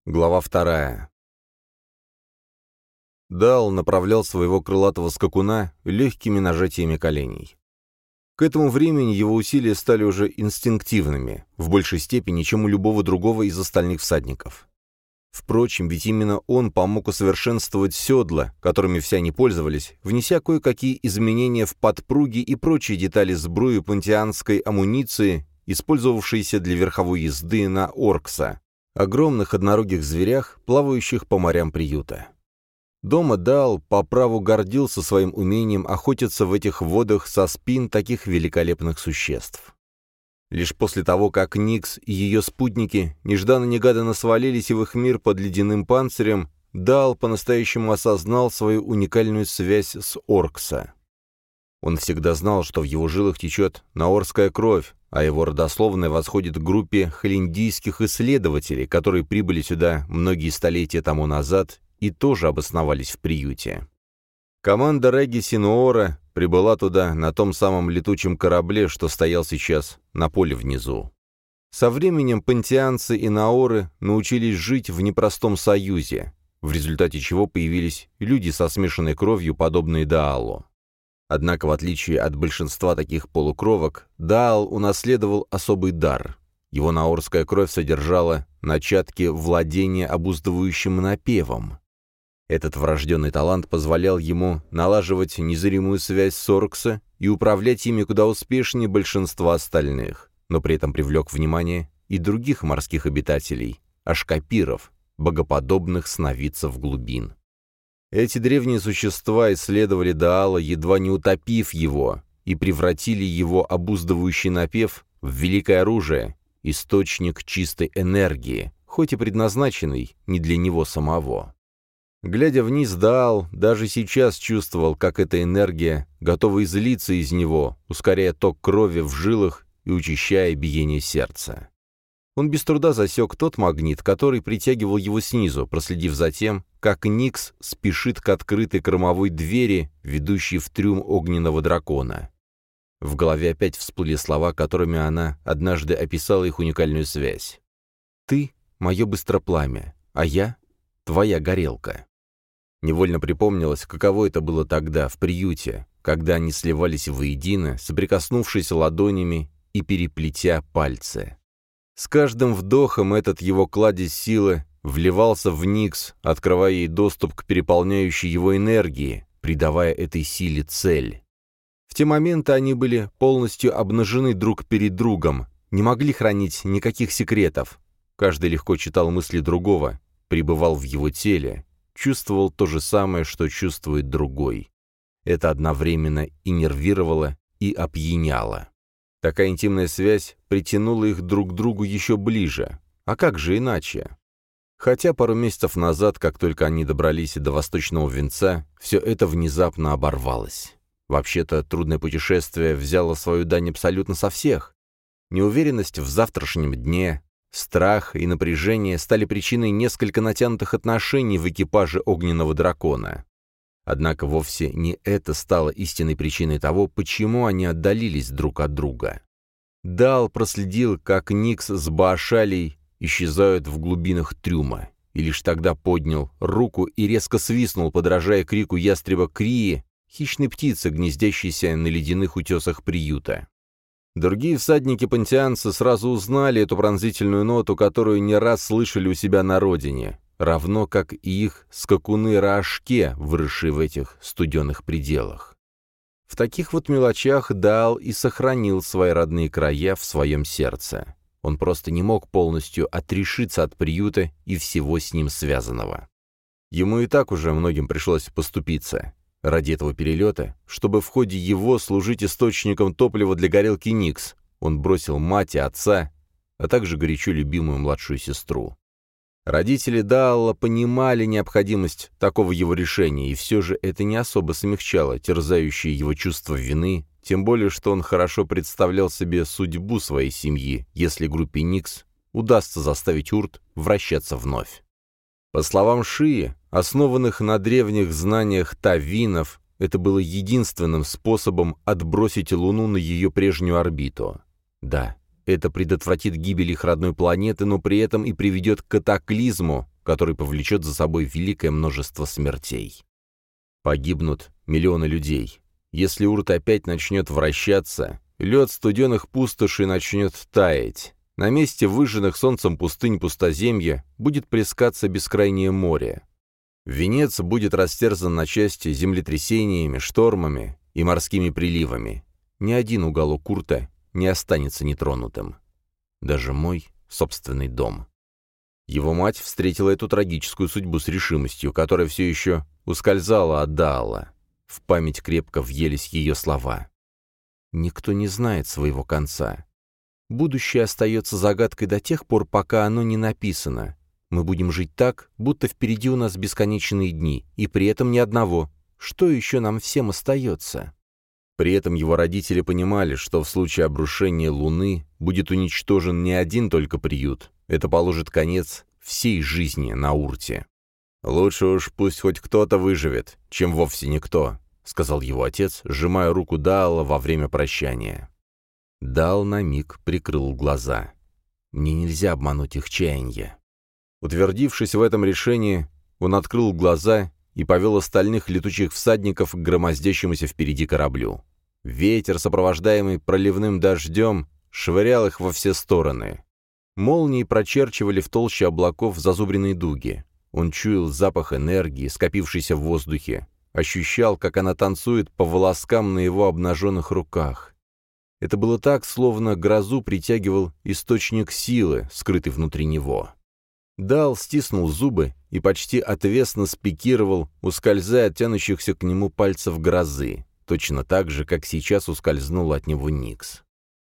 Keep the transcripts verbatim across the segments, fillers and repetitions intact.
Глава вторая. Дал направлял своего крылатого скакуна легкими нажатиями коленей. К этому времени его усилия стали уже инстинктивными, в большей степени, чем у любого другого из остальных всадников. Впрочем, ведь именно он помог усовершенствовать седла, которыми все они пользовались, внеся кое-какие изменения в подпруги и прочие детали сбруи пантеанской амуниции, использовавшиеся для верховой езды на Оркса, огромных однорогих зверях, плавающих по морям приюта. Дома Дал по праву гордился своим умением охотиться в этих водах со спин таких великолепных существ. Лишь после того, как Никс и ее спутники нежданно-негаданно свалились в их мир под ледяным панцирем, Дал по-настоящему осознал свою уникальную связь с Оркса. Он всегда знал, что в его жилах течет наорская кровь, а его родословная восходит к группе холиндийских исследователей, которые прибыли сюда многие столетия тому назад и тоже обосновались в приюте. Команда Реги Синуора прибыла туда на том самом летучем корабле, что стоял сейчас на поле внизу. Со временем пантеанцы и наоры научились жить в непростом союзе, в результате чего появились люди со смешанной кровью, подобные Даалу. Однако, в отличие от большинства таких полукровок, Даал унаследовал особый дар. Его наорская кровь содержала начатки владения обуздывающим напевом. Этот врожденный талант позволял ему налаживать незримую связь с Оркса и управлять ими куда успешнее большинства остальных, но при этом привлек внимание и других морских обитателей, ашкапиров, богоподобных сновидцев глубин. Эти древние существа исследовали Даала, едва не утопив его, и превратили его обуздывающий напев в великое оружие, источник чистой энергии, хоть и предназначенный не для него самого. Глядя вниз, Даал даже сейчас чувствовал, как эта энергия готова излиться из него, ускоряя ток крови в жилах и учащая биение сердца. Он без труда засек тот магнит, который притягивал его снизу, проследив за тем, как Никс спешит к открытой кормовой двери, ведущей в трюм огненного дракона. В голове опять всплыли слова, которыми она однажды описала их уникальную связь. «Ты — мое быстропламя, а я — твоя горелка». Невольно припомнилось, каково это было тогда, в приюте, когда они сливались воедино, соприкоснувшись ладонями и переплетя пальцы. С каждым вдохом этот его кладезь силы вливался в Никс, открывая ей доступ к переполняющей его энергии, придавая этой силе цель. В те моменты они были полностью обнажены друг перед другом, не могли хранить никаких секретов. Каждый легко читал мысли другого, пребывал в его теле, чувствовал то же самое, что чувствует другой. Это одновременно и нервировало, и опьяняло. Такая интимная связь притянула их друг к другу еще ближе. А как же иначе? Хотя пару месяцев назад, как только они добрались до Восточного Венца, все это внезапно оборвалось. Вообще-то трудное путешествие взяло свою дань абсолютно со всех. Неуверенность в завтрашнем дне, страх и напряжение стали причиной несколько натянутых отношений в экипаже огненного дракона. Однако вовсе не это стало истинной причиной того, почему они отдалились друг от друга. Дал проследил, как Никс с Баашалей исчезают в глубинах трюма, и лишь тогда поднял руку и резко свистнул, подражая крику ястреба Крии, хищной птицы, гнездящейся на ледяных утесах приюта. Другие всадники-пантеанцы сразу узнали эту пронзительную ноту, которую не раз слышали у себя на родине, равно как и их скакуны-раашке, выросшие в этих студенных пределах. В таких вот мелочах Даал и сохранил свои родные края в своем сердце. Он просто не мог полностью отрешиться от приюта и всего с ним связанного. Ему и так уже многим пришлось поступиться. Ради этого перелета, чтобы в ходе его служить источником топлива для горелки Никс, он бросил мать и отца, а также горячо любимую младшую сестру. Родители Даала понимали необходимость такого его решения, и все же это не особо смягчало терзающее его чувство вины, тем более что он хорошо представлял себе судьбу своей семьи, если группе Никс удастся заставить Урт вращаться вновь. По словам Шии, основанных на древних знаниях тавинов, это было единственным способом отбросить Луну на ее прежнюю орбиту. Да, это предотвратит гибель их родной планеты, но при этом и приведет к катаклизму, который повлечет за собой великое множество смертей. Погибнут миллионы людей. Если Урт опять начнет вращаться, лед студеных пустошей начнет таять. На месте выжженных солнцем пустынь пустоземья будет плескаться бескрайнее море. Венец будет растерзан на части землетрясениями, штормами и морскими приливами. Ни один уголок Урта не останется нетронутым. Даже мой собственный дом. Его мать встретила эту трагическую судьбу с решимостью, которая все еще ускользала от Даала. В память крепко въелись ее слова. «Никто не знает своего конца. Будущее остается загадкой до тех пор, пока оно не написано. Мы будем жить так, будто впереди у нас бесконечные дни, и при этом ни одного. Что еще нам всем остается?» При этом его родители понимали, что в случае обрушения Луны будет уничтожен не один только приют. Это положит конец всей жизни на Урте. «Лучше уж пусть хоть кто-то выживет, чем вовсе никто», — сказал его отец, сжимая руку Даала во время прощания. Даал на миг прикрыл глаза. «Мне нельзя обмануть их чаяние». Утвердившись в этом решении, он открыл глаза и повел остальных летучих всадников к громоздящемуся впереди кораблю. Ветер, сопровождаемый проливным дождем, швырял их во все стороны. Молнии прочерчивали в толще облаков зазубренные дуги. Он чуял запах энергии, скопившейся в воздухе, ощущал, как она танцует по волоскам на его обнаженных руках. Это было так, словно грозу притягивал источник силы, скрытый внутри него. Даал стиснул зубы и почти отвесно спикировал, ускользая от тянущихся к нему пальцев грозы, точно так же, как сейчас ускользнула от него Никс.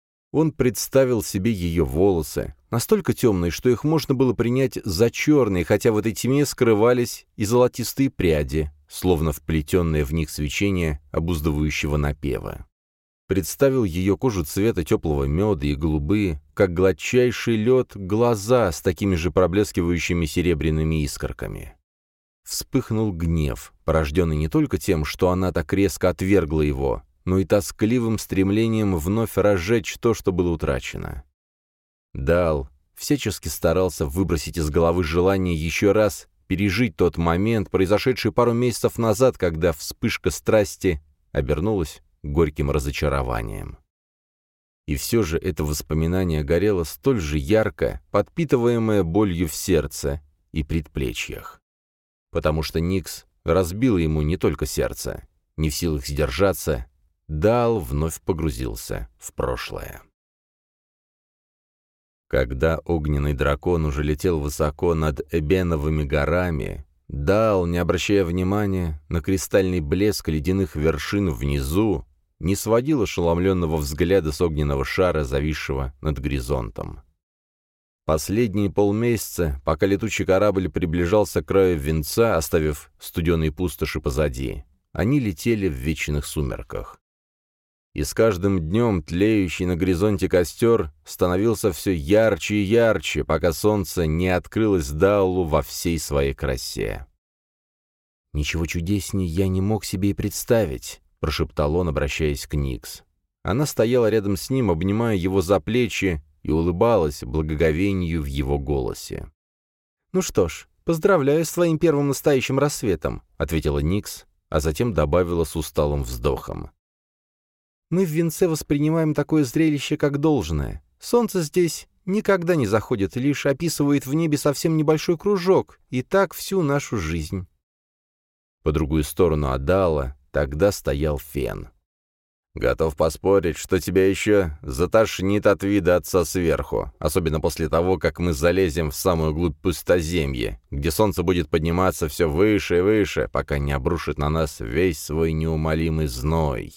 Он представил себе ее волосы, настолько темные, что их можно было принять за черные, хотя в этой тьме скрывались и золотистые пряди, словно вплетенное в них свечение обуздывающего напева. Представил ее кожу цвета теплого меда и голубые, как гладчайший лед, глаза с такими же проблескивающими серебряными искорками. Вспыхнул гнев, порожденный не только тем, что она так резко отвергла его, но и тоскливым стремлением вновь разжечь то, что было утрачено. Даал всячески старался выбросить из головы желание еще раз пережить тот момент, произошедший пару месяцев назад, когда вспышка страсти обернулась горьким разочарованием. И все же это воспоминание горело столь же ярко, подпитываемое болью в сердце и предплечьях. Потому что Никс разбила ему не только сердце. Не в силах сдержаться, Даал вновь погрузился в прошлое. Когда огненный дракон уже летел высоко над Эбеновыми горами, Даал, не обращая внимания на кристальный блеск ледяных вершин внизу, не сводил ошеломленного взгляда с огненного шара, зависшего над горизонтом. Последние полмесяца, пока летучий корабль приближался к краю венца, оставив студеные пустоши позади, они летели в вечных сумерках. И с каждым днем тлеющий на горизонте костер становился все ярче и ярче, пока солнце не открылось Даалу во всей своей красе. «Ничего чудеснее я не мог себе и представить», — прошептал он, обращаясь к Никс. Она стояла рядом с ним, обнимая его за плечи, и улыбалась благоговению в его голосе. «Ну что ж, поздравляю с твоим первым настоящим рассветом», — ответила Никс, а затем добавила с усталым вздохом. «Мы в венце воспринимаем такое зрелище как должное. Солнце здесь никогда не заходит, лишь описывает в небе совсем небольшой кружок, и так всю нашу жизнь». По другую сторону от Даала тогда стоял Фен. «Готов поспорить, что тебя еще затошнит от вида отца сверху, особенно после того, как мы залезем в самую глубь пустоземья, где солнце будет подниматься все выше и выше, пока не обрушит на нас весь свой неумолимый зной».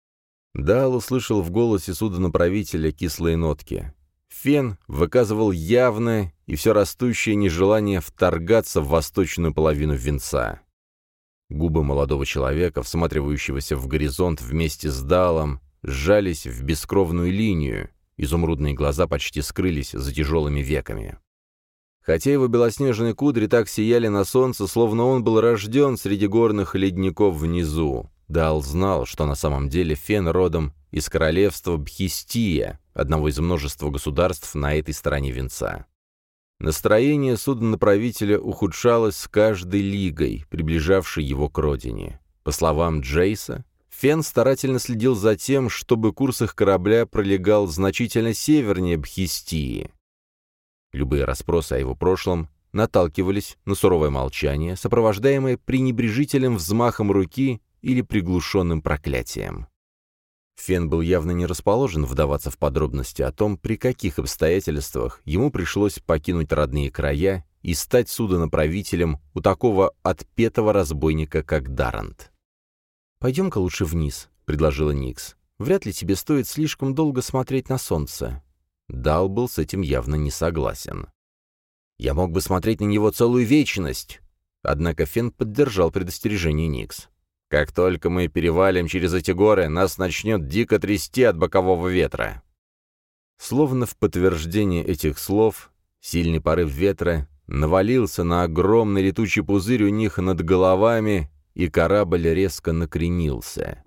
Даал услышал в голосе судонаправителя кислые нотки. Фен выказывал явное и все растущее нежелание вторгаться в восточную половину венца. Губы молодого человека, всматривающегося в горизонт вместе с Даалом, сжались в бескровную линию, изумрудные глаза почти скрылись за тяжелыми веками. Хотя его белоснежные кудри так сияли на солнце, словно он был рожден среди горных ледников внизу, Даал знал, что на самом деле Фен родом из королевства Бхистия, одного из множества государств на этой стороне венца. Настроение суднонаправителя ухудшалось с каждой лигой, приближавшей его к родине. По словам Джейса, Фен старательно следил за тем, чтобы курс их корабля пролегал значительно севернее Бхистии. Любые расспросы о его прошлом наталкивались на суровое молчание, сопровождаемое пренебрежительным взмахом руки или приглушенным проклятием. Фен был явно не расположен вдаваться в подробности о том, при каких обстоятельствах ему пришлось покинуть родные края и стать судонаправителем у такого отпетого разбойника, как Даррант. «Пойдем-ка лучше вниз», — предложила Никс. «Вряд ли тебе стоит слишком долго смотреть на солнце». Дал был с этим явно не согласен. «Я мог бы смотреть на него целую вечность!» Однако Фен поддержал предостережение Никс. «Как только мы перевалим через эти горы, нас начнет дико трясти от бокового ветра». Словно в подтверждение этих слов, сильный порыв ветра навалился на огромный летучий пузырь у них над головами, и корабль резко накренился.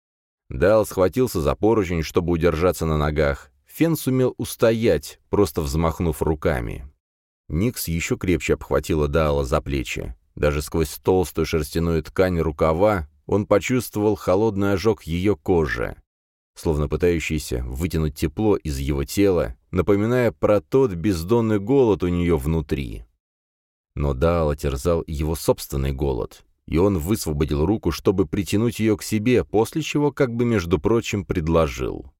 Дал схватился за поручень, чтобы удержаться на ногах. Фен сумел устоять, просто взмахнув руками. Никс еще крепче обхватила Даала за плечи. Даже сквозь толстую шерстяную ткань рукава он почувствовал холодный ожог ее кожи, словно пытающийся вытянуть тепло из его тела, напоминая про тот бездонный голод у нее внутри. Но Даала терзал его собственный голод, и он высвободил руку, чтобы притянуть ее к себе, после чего, как бы между прочим, предложил.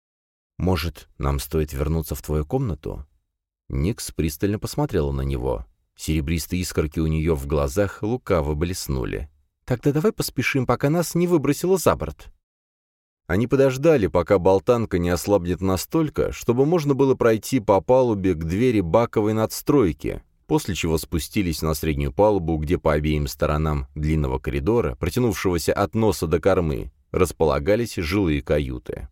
«Может, нам стоит вернуться в твою комнату?» Никс пристально посмотрела на него. Серебристые искорки у нее в глазах лукаво блеснули. «Тогда давай поспешим, пока нас не выбросило за борт». Они подождали, пока болтанка не ослабнет настолько, чтобы можно было пройти по палубе к двери баковой надстройки, после чего спустились на среднюю палубу, где по обеим сторонам длинного коридора, протянувшегося от носа до кормы, располагались жилые каюты.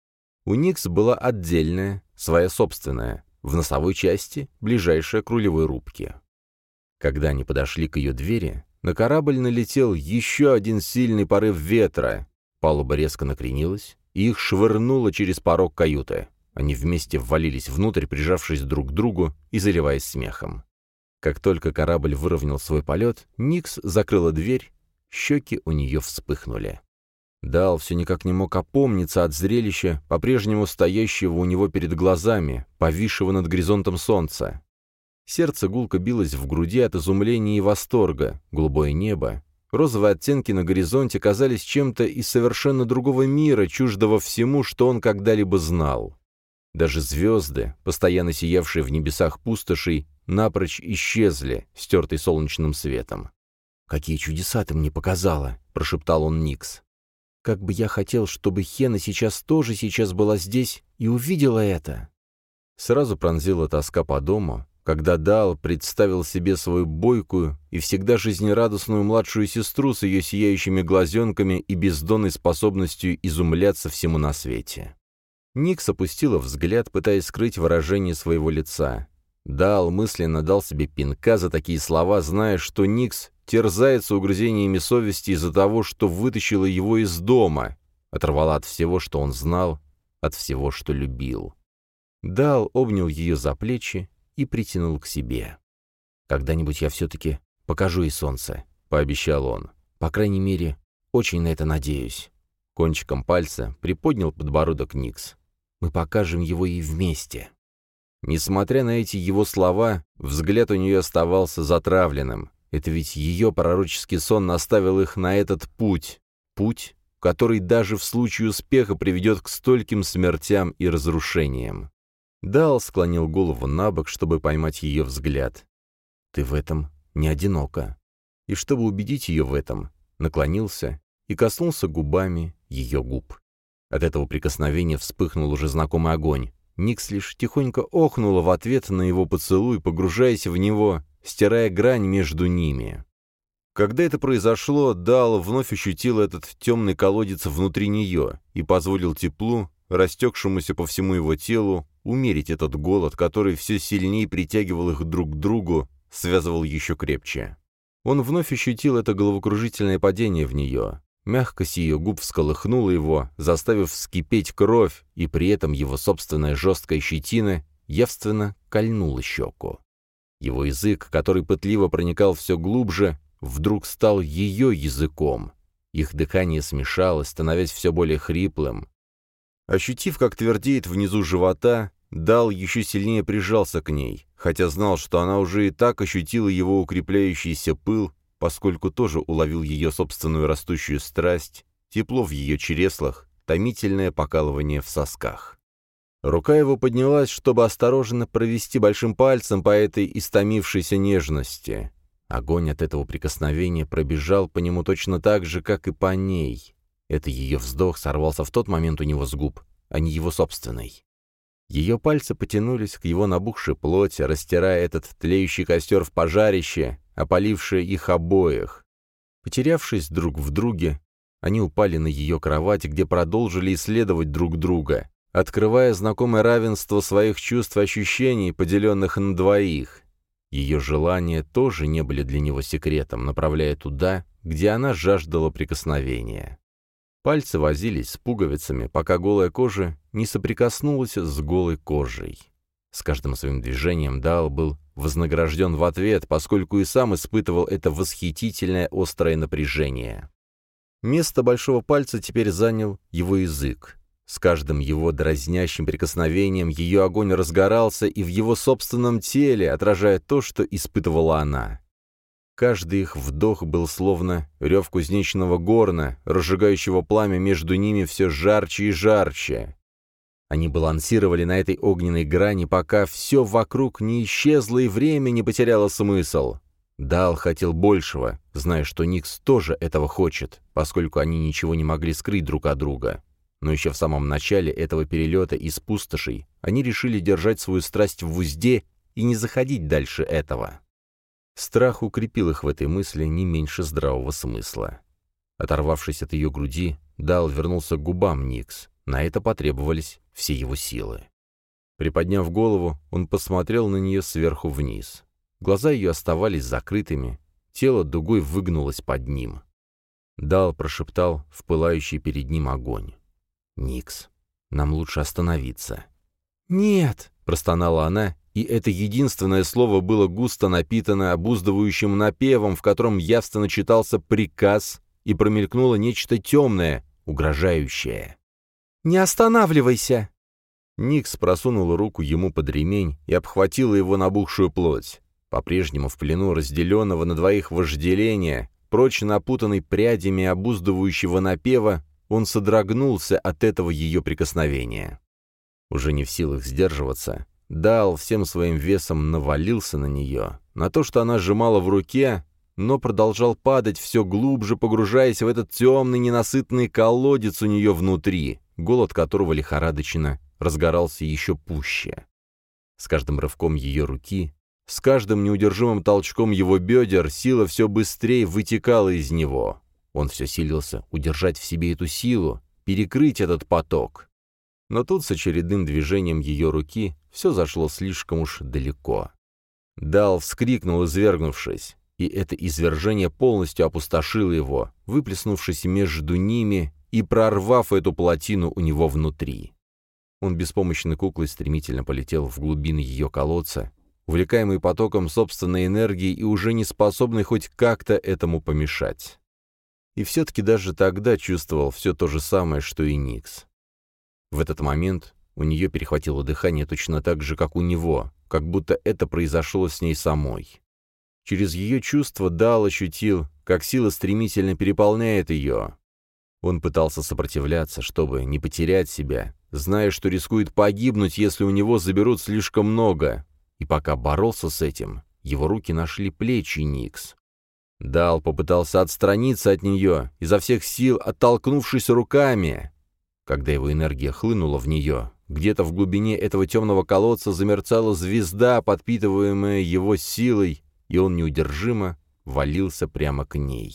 У Никс была отдельная, своя собственная, в носовой части, ближайшая к рулевой рубке. Когда они подошли к ее двери, на корабль налетел еще один сильный порыв ветра, палуба резко накренилась, и их швырнуло через порог каюты. Они вместе ввалились внутрь, прижавшись друг к другу и заливаясь смехом. Как только корабль выровнял свой полет, Никс закрыла дверь, щеки у нее вспыхнули. Дал все никак не мог опомниться от зрелища, по-прежнему стоящего у него перед глазами, повисшего над горизонтом солнца. Сердце гулко билось в груди от изумления и восторга, голубое небо, розовые оттенки на горизонте казались чем-то из совершенно другого мира, чуждого всему, что он когда-либо знал. Даже звезды, постоянно сиявшие в небесах пустошей, напрочь исчезли, стертые солнечным светом. «Какие чудеса ты мне показала!» — прошептал он Никс. «Как бы я хотел, чтобы Хена сейчас тоже сейчас была здесь и увидела это!» Сразу пронзила тоска по дому, когда Дал представил себе свою бойкую и всегда жизнерадостную младшую сестру с ее сияющими глазенками и бездонной способностью изумляться всему на свете. Никс опустила взгляд, пытаясь скрыть выражение своего лица. Дал мысленно дал себе пинка за такие слова, зная, что Никс терзается угрызениями совести из-за того, что вытащила его из дома, оторвала от всего, что он знал, от всего, что любил. Дал обнял ее за плечи и притянул к себе. «Когда-нибудь я все-таки покажу ей солнце», — пообещал он. «По крайней мере, очень на это надеюсь». Кончиком пальца приподнял подбородок Никс. «Мы покажем его ей вместе». Несмотря на эти его слова, взгляд у нее оставался затравленным. Это ведь ее пророческий сон наставил их на этот путь. Путь, который даже в случае успеха приведет к стольким смертям и разрушениям. Дал склонил голову на бок, чтобы поймать ее взгляд. «Ты в этом не одинока». И чтобы убедить ее в этом, наклонился и коснулся губами ее губ. От этого прикосновения вспыхнул уже знакомый огонь. Никс лишь тихонько охнула в ответ на его поцелуй, погружаясь в него, стирая грань между ними. Когда это произошло, Дал вновь ощутил этот темный колодец внутри нее и позволил теплу, растекшемуся по всему его телу, умерить этот голод, который все сильнее притягивал их друг к другу, связывал еще крепче. Он вновь ощутил это головокружительное падение в нее. Мягкость ее губ всколыхнула его, заставив вскипеть кровь, и при этом его собственная жесткая щетина явственно кольнула щеку. Его язык, который пытливо проникал все глубже, вдруг стал ее языком. Их дыхание смешалось, становясь все более хриплым. Ощутив, как твердеет внизу живота, Дал еще сильнее прижался к ней, хотя знал, что она уже и так ощутила его укрепляющийся пыл, поскольку тоже уловил ее собственную растущую страсть, тепло в ее чреслах, томительное покалывание в сосках. Рука его поднялась, чтобы осторожно провести большим пальцем по этой истомившейся нежности. Огонь от этого прикосновения пробежал по нему точно так же, как и по ней. Это ее вздох сорвался в тот момент у него с губ, а не его собственный. Ее пальцы потянулись к его набухшей плоти, растирая этот тлеющий костер в пожарище, опалившее их обоих. Потерявшись друг в друге, они упали на ее кровать, где продолжили исследовать друг друга, открывая знакомое равенство своих чувств и ощущений, поделенных на двоих. Ее желания тоже не были для него секретом, направляя туда, где она жаждала прикосновения. Пальцы возились с пуговицами, пока голая кожа не соприкоснулась с голой кожей. С каждым своим движением Дал был вознагражден в ответ, поскольку и сам испытывал это восхитительное острое напряжение. Место большого пальца теперь занял его язык. С каждым его дразнящим прикосновением ее огонь разгорался и в его собственном теле, отражая то, что испытывала она. Каждый их вдох был словно рев кузнечного горна, разжигающего пламя между ними все жарче и жарче. Они балансировали на этой огненной грани, пока все вокруг не исчезло и время не потеряло смысл. Дал хотел большего, зная, что Никс тоже этого хочет, поскольку они ничего не могли скрыть друг от друга. Но еще в самом начале этого перелета из пустошей они решили держать свою страсть в узде и не заходить дальше этого. Страх укрепил их в этой мысли не меньше здравого смысла. Оторвавшись от ее груди, Дал вернулся к губам Никс. На это потребовались все его силы. Приподняв голову, он посмотрел на нее сверху вниз. Глаза ее оставались закрытыми, тело дугой выгнулось под ним. Дал прошептал в пылающий перед ним огонь. «Никс, нам лучше остановиться». «Нет!» — простонала она, и это единственное слово было густо напитано обуздывающим напевом, в котором явственно читался приказ, и промелькнуло нечто темное, угрожающее. «Не останавливайся!» Никс просунула руку ему под ремень и обхватила его набухшую плоть. По-прежнему в плену разделенного на двоих вожделения, прочно напутанный прядями обуздывающего напева, он содрогнулся от этого ее прикосновения. Уже не в силах сдерживаться, Дал всем своим весом навалился на нее, на то, что она сжимала в руке, но продолжал падать все глубже, погружаясь в этот темный ненасытный колодец у нее внутри, голод которого лихорадочно разгорался еще пуще. С каждым рывком ее руки, с каждым неудержимым толчком его бедер сила все быстрее вытекала из него. Он все силился удержать в себе эту силу, перекрыть этот поток. Но тут с очередным движением ее руки все зашло слишком уж далеко. Дал вскрикнул, извергнувшись, и это извержение полностью опустошило его, выплеснувшись между ними и прорвав эту плотину у него внутри. Он беспомощной куклой стремительно полетел в глубины ее колодца, увлекаемый потоком собственной энергии и уже не способный хоть как-то этому помешать. И все-таки даже тогда чувствовал все то же самое, что и Никс. В этот момент у нее перехватило дыхание точно так же, как у него, как будто это произошло с ней самой. Через ее чувства Дал ощутил, как сила стремительно переполняет ее. Он пытался сопротивляться, чтобы не потерять себя, зная, что рискует погибнуть, если у него заберут слишком много. И пока боролся с этим, его руки нашли плечи Никс. Дал попытался отстраниться от нее, изо всех сил оттолкнувшись руками. Когда его энергия хлынула в нее, где-то в глубине этого темного колодца замерцала звезда, подпитываемая его силой, и он неудержимо валился прямо к ней.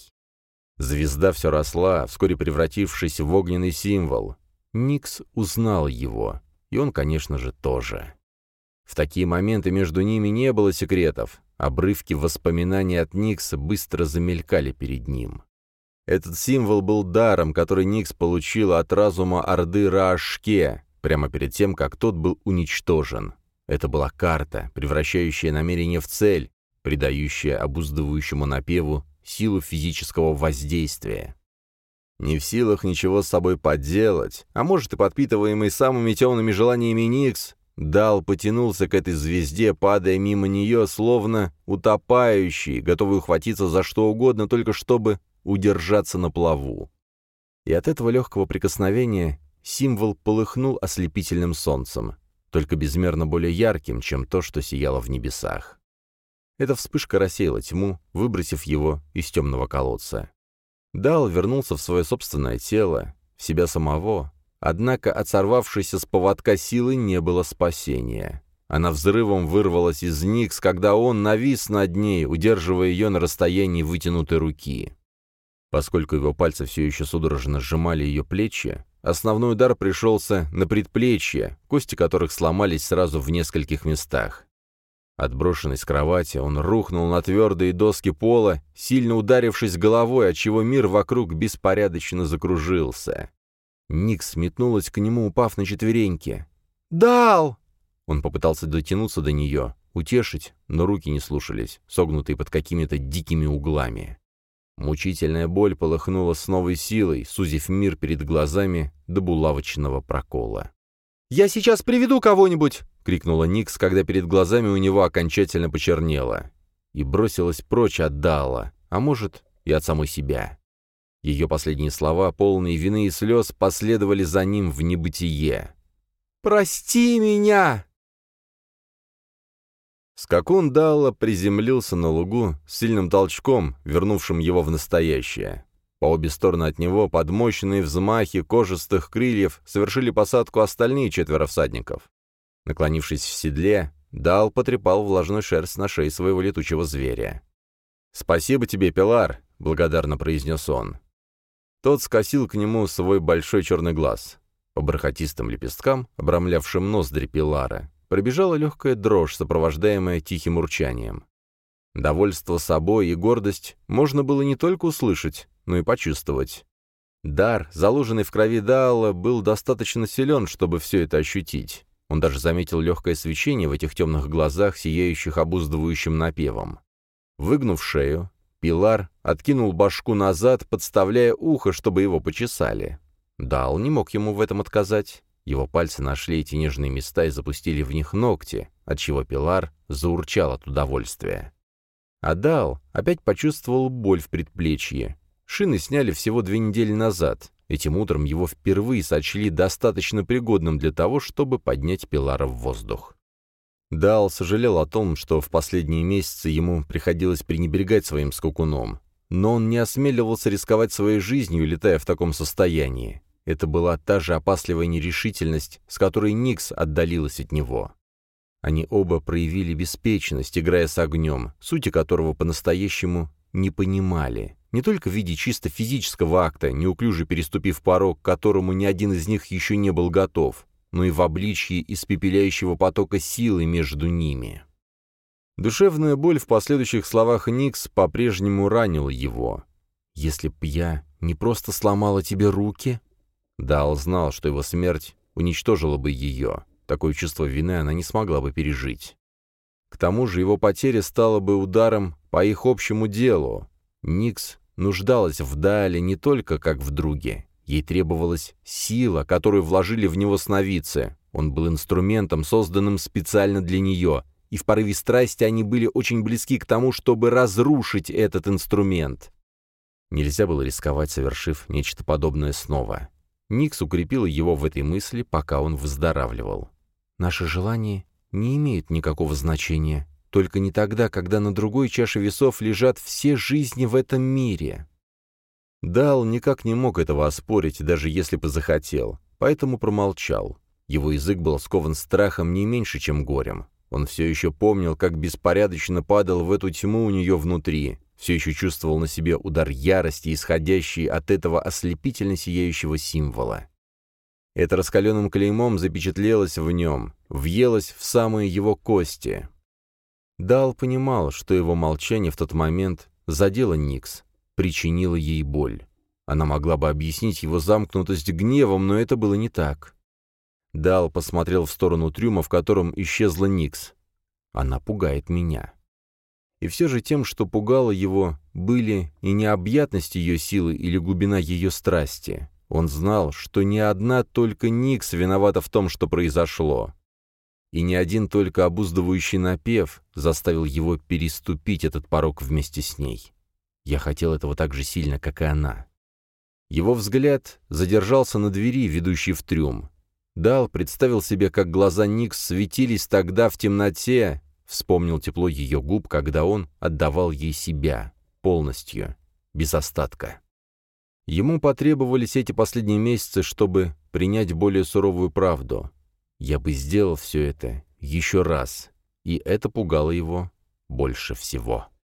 Звезда все росла, вскоре превратившись в огненный символ. Никс узнал его, и он, конечно же, тоже. В такие моменты между ними не было секретов. Обрывки воспоминаний от Никса быстро замелькали перед ним. Этот символ был даром, который Никс получила от разума Орды Раашке, прямо перед тем, как тот был уничтожен. Это была карта, превращающая намерение в цель, придающая обуздывающему напеву силу физического воздействия. Не в силах ничего с собой поделать, а может и подпитываемый самыми темными желаниями Никс, Дал потянулся к этой звезде, падая мимо нее, словно утопающий, готовый ухватиться за что угодно, только чтобы удержаться на плаву. И от этого легкого прикосновения символ полыхнул ослепительным солнцем, только безмерно более ярким, чем то, что сияло в небесах. Эта вспышка рассеяла тьму, выбросив его из темного колодца. Дал вернулся в свое собственное тело, в себя самого, однако от сорвавшейся с поводка силы не было спасения. Она взрывом вырвалась из Никс, когда он навис над ней, удерживая ее на расстоянии вытянутой руки. Поскольку его пальцы все еще судорожно сжимали ее плечи, основной удар пришелся на предплечья, кости которых сломались сразу в нескольких местах. Отброшенный с кровати, он рухнул на твердые доски пола, сильно ударившись головой, отчего мир вокруг беспорядочно закружился. Никс метнулась к нему, упав на четвереньки. «Дал!» Он попытался дотянуться до нее, утешить, но руки не слушались, согнутые под какими-то дикими углами. Мучительная боль полыхнула с новой силой, сузив мир перед глазами до булавочного прокола. «Я сейчас приведу кого-нибудь!» — крикнула Никс, когда перед глазами у него окончательно почернело. И бросилась прочь от Дала, а может, и от самой себя. Ее последние слова, полные вины и слез, последовали за ним в небытие. «Прости меня!» Скакун Далла приземлился на лугу с сильным толчком, вернувшим его в настоящее. По обе стороны от него под мощные взмахи кожистых крыльев совершили посадку остальные четверо всадников. Наклонившись в седле, Дал потрепал влажную шерсть на шее своего летучего зверя. «Спасибо тебе, Пилар», — благодарно произнес он. Тот скосил к нему свой большой черный глаз. По бархатистым лепесткам, обрамлявшим ноздри Пилара, пробежала легкая дрожь, сопровождаемая тихим урчанием. Довольство собой и гордость можно было не только услышать, но и почувствовать. Дар, заложенный в крови Даала, был достаточно силен, чтобы все это ощутить. Он даже заметил легкое свечение в этих темных глазах, сияющих обуздывающим напевом. Выгнув шею, Пилар откинул башку назад, подставляя ухо, чтобы его почесали. Даал не мог ему в этом отказать. Его пальцы нашли эти нежные места и запустили в них ногти, отчего Пилар заурчал от удовольствия. А Даал опять почувствовал боль в предплечье. Шины сняли всего две недели назад. Этим утром его впервые сочли достаточно пригодным для того, чтобы поднять Пилара в воздух. Даал сожалел о том, что в последние месяцы ему приходилось пренебрегать своим скакуном, но он не осмеливался рисковать своей жизнью, летая в таком состоянии. Это была та же опасливая нерешительность, с которой Никс отдалилась от него. Они оба проявили беспечность, играя с огнем, сути которого по-настоящему не понимали, не только в виде чисто физического акта, неуклюже переступив порог, к которому ни один из них еще не был готов, но и в обличье испепеляющего потока силы между ними. Душевная боль в последующих словах Никс по-прежнему ранила его. «Если б я не просто сломала тебе руки...» Дал знал, что его смерть уничтожила бы ее. Такое чувство вины она не смогла бы пережить. К тому же его потеря стала бы ударом по их общему делу. Никс нуждалась в Дале не только как в друге. Ей требовалась сила, которую вложили в него сновидцы. Он был инструментом, созданным специально для нее, и в порыве страсти они были очень близки к тому, чтобы разрушить этот инструмент. Нельзя было рисковать, совершив нечто подобное снова. Никс укрепила его в этой мысли, пока он выздоравливал. «Наши желания не имеют никакого значения, только не тогда, когда на другой чаше весов лежат все жизни в этом мире». Дал никак не мог этого оспорить, даже если бы захотел, поэтому промолчал. Его язык был скован страхом не меньше, чем горем. Он все еще помнил, как беспорядочно падал в эту тьму у нее внутри, все еще чувствовал на себе удар ярости, исходящий от этого ослепительно сияющего символа. Это раскаленным клеймом запечатлелось в нем, въелось в самые его кости. Дал понимал, что его молчание в тот момент задело Никс, причинило ей боль. Она могла бы объяснить его замкнутость гневом, но это было не так. Дал посмотрел в сторону трюма, в котором исчезла Никс. Она пугает меня. И все же тем, что пугало его, были и необъятность ее силы или глубина ее страсти. Он знал, что не одна только Никс виновата в том, что произошло. И не один только обуздывающий напев заставил его переступить этот порог вместе с ней. Я хотел этого так же сильно, как и она. Его взгляд задержался на двери, ведущей в трюм. Дал представил себе, как глаза Никс светились тогда в темноте, вспомнил тепло ее губ, когда он отдавал ей себя, полностью, без остатка. Ему потребовались эти последние месяцы, чтобы принять более суровую правду. Я бы сделал все это еще раз, и это пугало его больше всего.